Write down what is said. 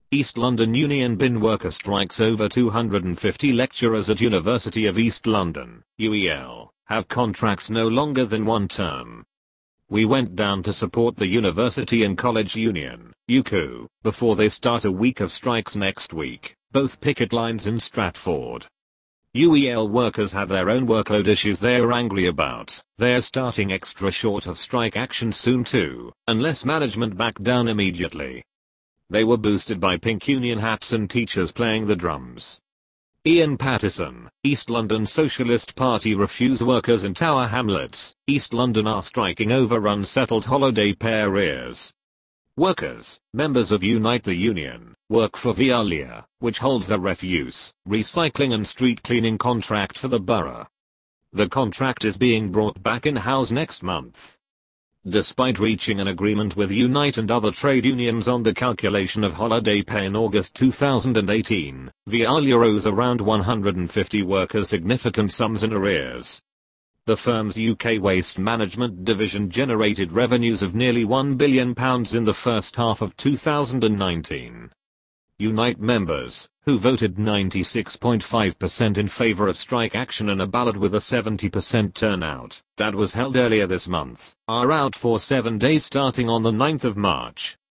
East London Union bin worker strikes. Over 250 lecturers at University of East London, UEL, have contracts no longer than 1 term. We went down to support the University and College Union, UCU, before they start a week of strikes next week, both picket lines in Stratford. UEL workers have their own workload issues they're angry about. They're starting extra short of strike action soon too, unless management back down immediately. They were boosted by pink union hats and teachers playing the drums. Ian Pattison, East London Socialist Party refuse workers in Tower Hamlets, East London are striking over unsettled holiday pay arrears. Workers, members of Unite the Union, work for Veolia, which holds the refuse, recycling and street cleaning contract for the borough. The contract is being brought back in-house next month. Despite reaching an agreement with Unite and other trade unions on the calculation of holiday pay in August 2018, Veolia owes around 150 workers significant sums in arrears. The firm's UK waste management division generated revenues of nearly £1 billion in the first half of 2019. Unite members, who voted 96.5% in favour of strike action in a ballot with a 70% turnout that was held earlier this month, are out for 7 days starting on the 9th of March.